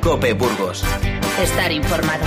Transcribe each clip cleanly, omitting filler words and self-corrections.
COPE Burgos. Estar informado.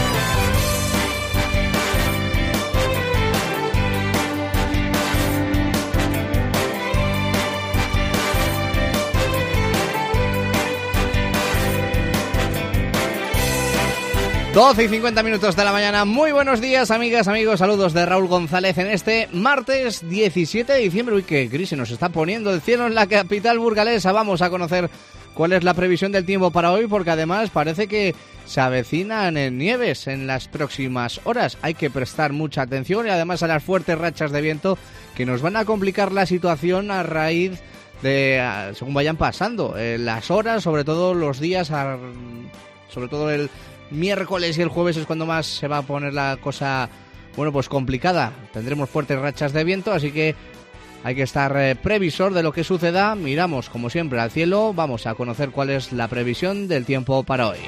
Doce y 50 minutos de la mañana. Muy buenos días, amigas, amigos. Saludos de Raúl González en este martes 17 de diciembre. Uy, qué gris se nos está poniendo el cielo en la capital burgalesa. Vamos a conocer cuál es la previsión del tiempo para hoy, porque además parece que se avecinan nieves en las próximas horas. Hay que prestar mucha atención y además a las fuertes rachas de viento que nos van a complicar la situación a raíz de, según vayan pasando las horas, sobre todo los días, sobre todo el miércoles y el jueves es cuando más se va a poner la cosa, bueno, pues complicada. Tendremos fuertes rachas de viento, así que hay que estar previsor de lo que suceda. Miramos, como siempre, al cielo. Vamos a conocer cuál es la previsión del tiempo para hoy.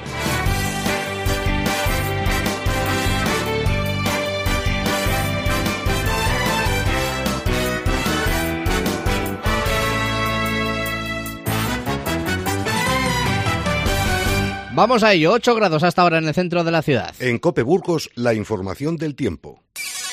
Vamos a ello, 8 grados hasta ahora en el centro de la ciudad. En COPE Burgos, la información del tiempo.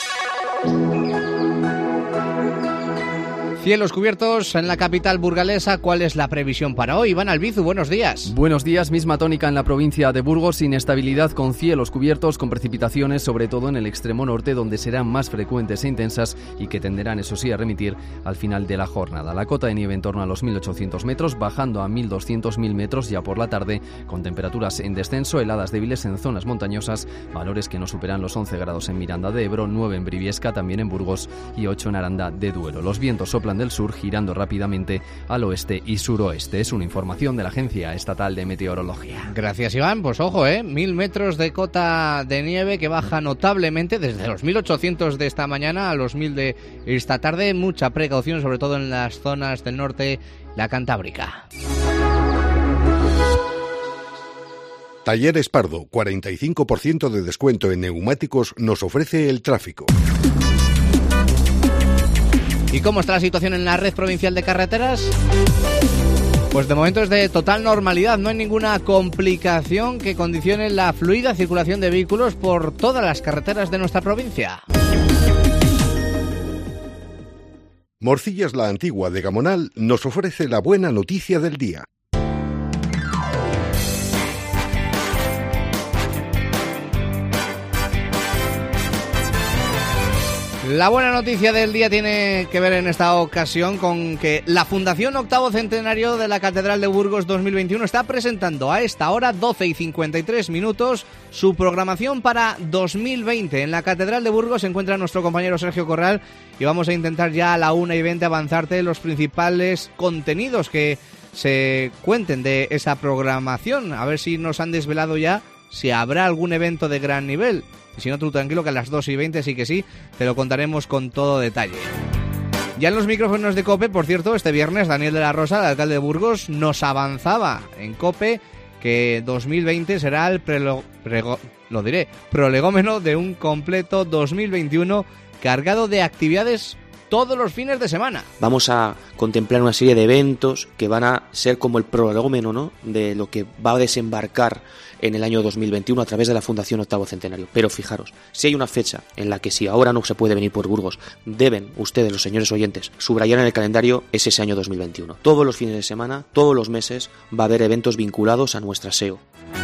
Cielos cubiertos en la capital burgalesa. ¿Cuál es la previsión para hoy? Iván Albizu, buenos días. Buenos días, misma tónica en la provincia de Burgos, inestabilidad con cielos cubiertos, con precipitaciones, sobre todo en el extremo norte, donde serán más frecuentes e intensas y que tenderán, eso sí, a remitir al final de la jornada. La cota de nieve en torno a los 1.800 metros, bajando a 1.200 metros ya por la tarde, con temperaturas en descenso, heladas débiles en zonas montañosas, valores que no superan los 11 grados en Miranda de Ebro, 9 en Briviesca, también en Burgos y 8 en Aranda de Duero. Los vientos soplan del sur, girando rápidamente al oeste y suroeste. Es una información de la Agencia Estatal de Meteorología. Gracias, Iván. Pues ojo, 1.000 metros de cota de nieve que baja notablemente desde los 1.800 de esta mañana a los 1.000 de esta tarde. Mucha precaución, sobre todo en las zonas del norte, la Cantábrica. Talleres Pardo, 45% de descuento en neumáticos nos ofrece el tráfico. ¿Y cómo está la situación en la red provincial de carreteras? Pues de momento es de total normalidad, no hay ninguna complicación que condicione la fluida circulación de vehículos por todas las carreteras de nuestra provincia. Morcillas La Antigua de Gamonal nos ofrece la buena noticia del día. La buena noticia del día tiene que ver en esta ocasión con que la Fundación Octavo Centenario de la Catedral de Burgos 2021 está presentando a esta hora, 12 y 53 minutos, su programación para 2020. En la Catedral de Burgos se encuentra nuestro compañero Sergio Corral y vamos a intentar ya a la 1:20 avanzarte los principales contenidos que se cuenten de esa programación. A ver si nos han desvelado ya si habrá algún evento de gran nivel. Y si no, tú tranquilo que a las 2:20 sí que sí, te lo contaremos con todo detalle. Ya en los micrófonos de COPE, por cierto, este viernes Daniel de la Rosa, el alcalde de Burgos, nos avanzaba en COPE que 2020 será el prolegómeno de un completo 2021 cargado de actividades todos los fines de semana. Vamos a contemplar una serie de eventos que van a ser como el prolegómeno, ¿no?, de lo que va a desembarcar en el año 2021 a través de la Fundación Octavo Centenario. Pero fijaros, si hay una fecha en la que si ahora no se puede venir por Burgos, deben ustedes, los señores oyentes, subrayar en el calendario, es ese año 2021. Todos los fines de semana, todos los meses, va a haber eventos vinculados a nuestra SEO.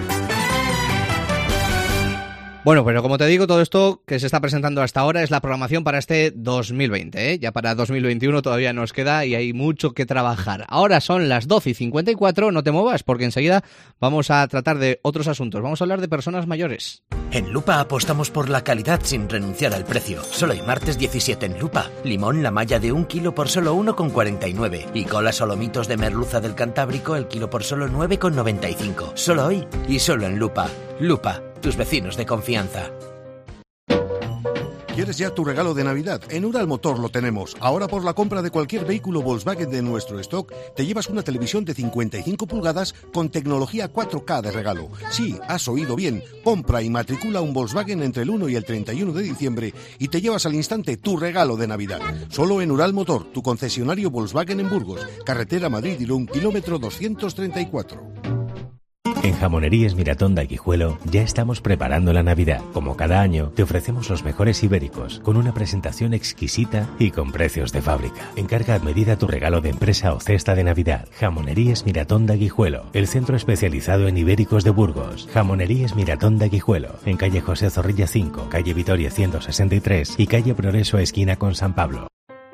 Bueno, pero como te digo, todo esto que se está presentando hasta ahora es la programación para este 2020, ¿eh? Ya para 2021 todavía nos queda y hay mucho que trabajar. Ahora son las 12 y 54, no te muevas porque enseguida vamos a tratar de otros asuntos. Vamos a hablar de personas mayores. En Lupa apostamos por la calidad sin renunciar al precio. Solo hay martes 17 en Lupa. Limón la malla de 1 kilo por solo 1,49. Y cola solomitos de merluza del Cantábrico el kilo por solo 9,95. Solo hoy y solo en Lupa. Lupa, tus vecinos de confianza. ¿Quieres ya tu regalo de Navidad? En Ural Motor lo tenemos. Ahora por la compra de cualquier vehículo Volkswagen de nuestro stock, te llevas una televisión de 55 pulgadas con tecnología 4K de regalo. Sí, has oído bien. Compra y matricula un Volkswagen entre el 1 y el 31 de diciembre y te llevas al instante tu regalo de Navidad. Solo en Ural Motor, tu concesionario Volkswagen en Burgos. Carretera Madrid-Irún, kilómetro 234. En Jamonerías Miratón de Guijuelo ya estamos preparando la Navidad. Como cada año, te ofrecemos los mejores ibéricos, con una presentación exquisita y con precios de fábrica. Encarga a medida tu regalo de empresa o cesta de Navidad. Jamonerías Miratón de Guijuelo, el centro especializado en ibéricos de Burgos. Jamonerías Miratón de Guijuelo, en calle José Zorrilla 5, calle Vitoria 163 y calle Progreso esquina con San Pablo.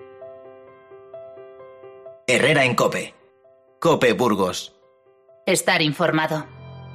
Herrera en COPE. COPE Burgos. Estar informado.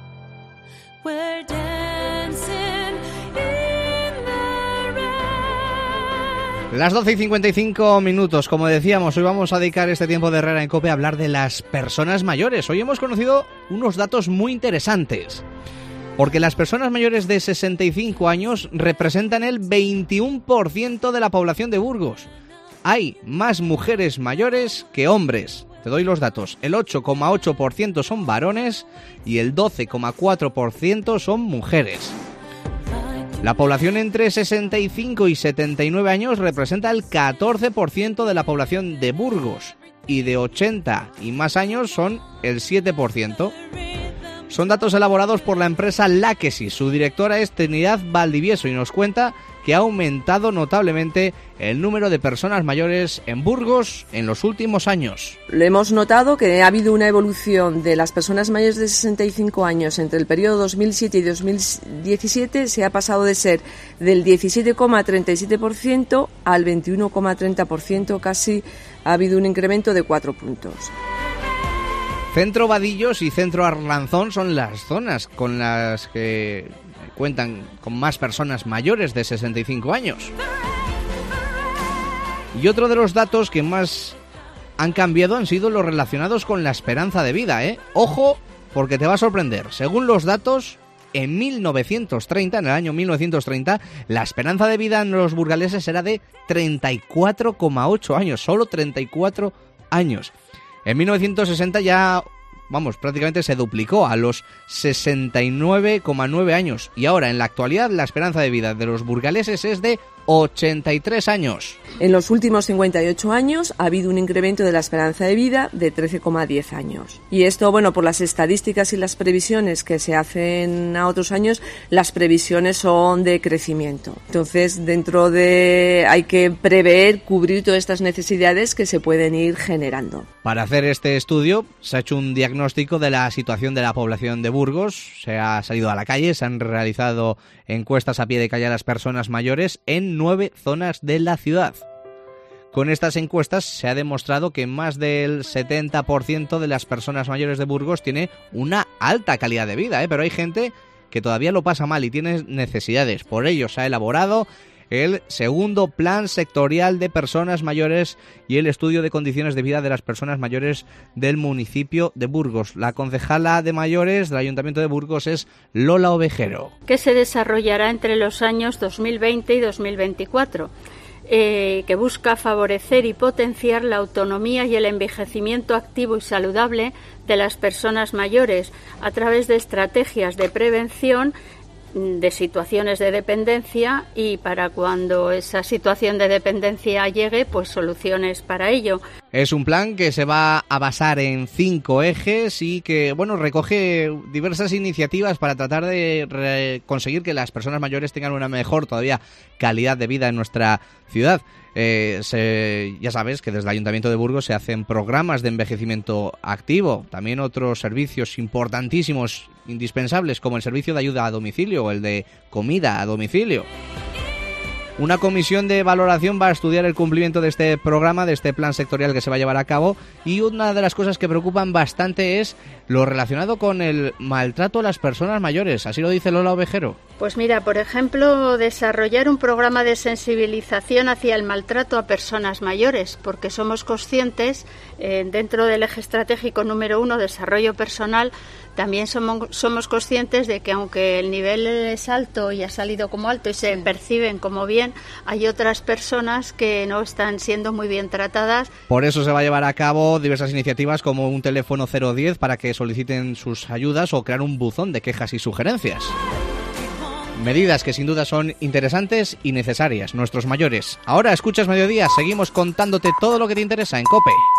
Las 12:55, como decíamos, hoy vamos a dedicar este tiempo de Herrera en COPE a hablar de las personas mayores. Hoy hemos conocido unos datos muy interesantes, porque las personas mayores de 65 años representan el 21% de la población de Burgos. Hay más mujeres mayores que hombres. Te doy los datos. El 8,8% son varones y el 12,4% son mujeres. La población entre 65 y 79 años representa el 14% de la población de Burgos y de 80 y más años son el 7%. Son datos elaborados por la empresa Láquesis. Su directora es Trinidad Valdivieso y nos cuenta que ha aumentado notablemente el número de personas mayores en Burgos en los últimos años. Lo hemos notado que ha habido una evolución de las personas mayores de 65 años entre el periodo 2007 y 2017. Se ha pasado de ser del 17,37% al 21,30%, casi ha habido un incremento de 4 puntos. Centro Vadillos y Centro Arlanzón son las zonas con las que cuentan con más personas mayores de 65 años. Y otro de los datos que más han cambiado han sido los relacionados con la esperanza de vida, ¿eh? Ojo, porque te va a sorprender. Según los datos, en el año 1930, la esperanza de vida en los burgaleses era de 34,8 años, solo 34 años. En 1960 ya, prácticamente se duplicó a los 69,9 años. Y ahora, en la actualidad, la esperanza de vida de los burgaleses es de 83 años. En los últimos 58 años ha habido un incremento de la esperanza de vida de 13,10 años. Y esto, por las estadísticas y las previsiones que se hacen a otros años, las previsiones son de crecimiento. Entonces, hay que prever, cubrir todas estas necesidades que se pueden ir generando. Para hacer este estudio se ha hecho un diagnóstico de la situación de la población de Burgos, se ha salido a la calle, se han realizado encuestas a pie de calle a las personas mayores en 9 zonas de la ciudad. Con estas encuestas se ha demostrado que más del 70% de las personas mayores de Burgos tiene una alta calidad de vida, pero hay gente que todavía lo pasa mal y tiene necesidades. Por ello se ha elaborado el segundo plan sectorial de personas mayores y el estudio de condiciones de vida de las personas mayores del municipio de Burgos. La concejala de mayores del Ayuntamiento de Burgos es Lola Ovejero. Que se desarrollará entre los años 2020 y 2024. Que busca favorecer y potenciar la autonomía y el envejecimiento activo y saludable de las personas mayores a través de estrategias de prevención de situaciones de dependencia y para cuando esa situación de dependencia llegue, pues soluciones para ello. Es un plan que se va a basar en 5 ejes y que, recoge diversas iniciativas para tratar de conseguir que las personas mayores tengan una mejor todavía calidad de vida en nuestra ciudad. Ya sabes que desde el Ayuntamiento de Burgos se hacen programas de envejecimiento activo, también otros servicios importantísimos, indispensables, como el servicio de ayuda a domicilio o el de comida a domicilio. Una comisión de valoración va a estudiar el cumplimiento de este programa, de este plan sectorial que se va a llevar a cabo, y una de las cosas que preocupan bastante es lo relacionado con el maltrato a las personas mayores. Así lo dice Lola Ovejero. Pues mira, por ejemplo, desarrollar un programa de sensibilización hacia el maltrato a personas mayores, porque somos conscientes, dentro del eje estratégico número 1, desarrollo personal, también somos conscientes de que aunque el nivel es alto y ha salido como alto y se perciben como bien, hay otras personas que no están siendo muy bien tratadas. Por eso se va a llevar a cabo diversas iniciativas como un teléfono 010 para que soliciten sus ayudas o crear un buzón de quejas y sugerencias. Medidas que sin duda son interesantes y necesarias. Nuestros mayores. Ahora escuchas Mediodía, seguimos contándote todo lo que te interesa en COPE.